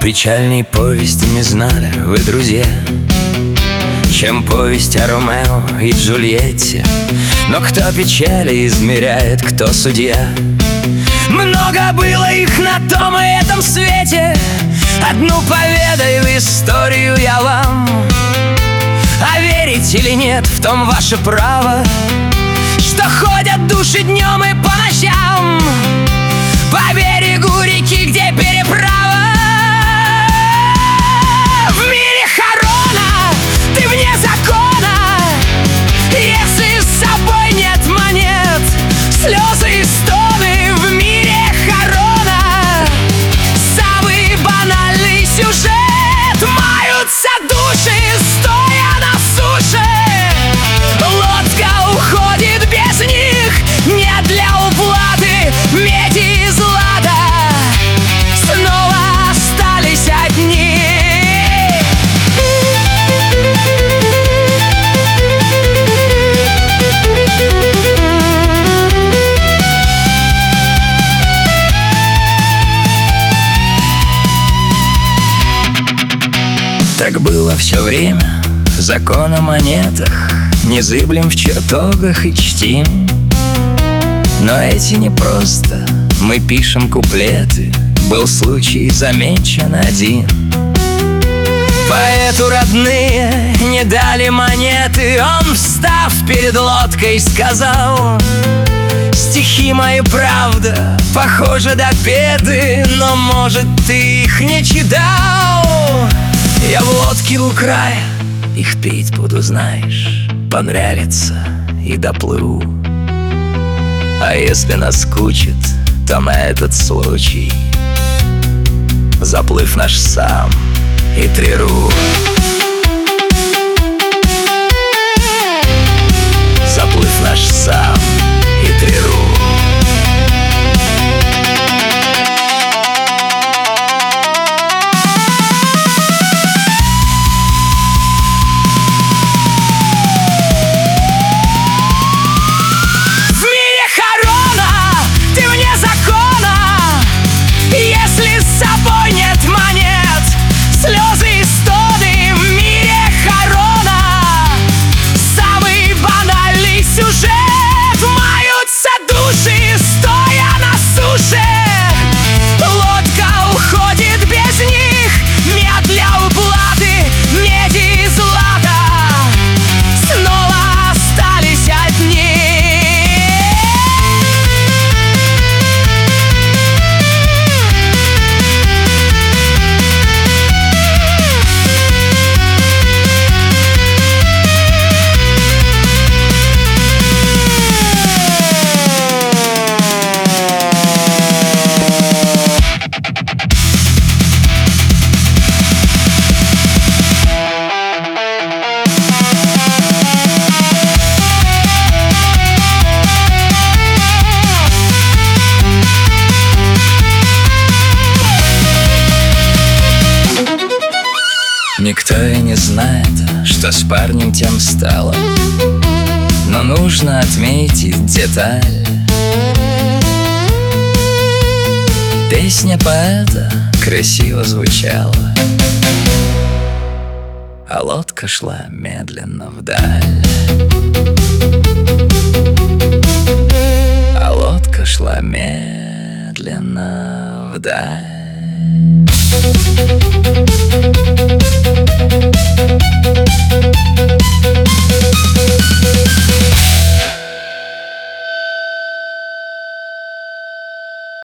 Печальней повести не знали вы, друзья, чем повесть о Ромео и Джульетте. Но кто печали измеряет, кто судья? Много было их на том и этом свете. Одну поведаю историю я вам. А верить или нет, в том ваше право, что ходят души днем и по ночам по берегу реки, где переправа. В мире Харона ты вне закона, если с собой нет монет. Слезы и стоны в мире Харона, самый банальный сюжет. Маются души, стоя на суше, лодка уходит без них, не для уплаты меди и злата. Снова остались одни. Так было все время, закон о монетах незыблем в чертогах и чтим. Но эти не просто, мы пишем куплеты, был случай замечен один. Поэту родные не дали монеты, он, встав перед лодкой, сказал: стихи мои, правда, похожи допеты, но, может, ты их не читал. Я в лодке у края, их пить буду, знаешь, понравится и доплыву. А если наскучит, то на этот случай заплыв наш сам и триру. Заплыв наш сам и триру. Никто и не знает, что с парнем тем стало, но нужно отметить деталь. Песня поэта красиво звучала, а лодка шла медленно вдаль. А лодка шла медленно вдаль.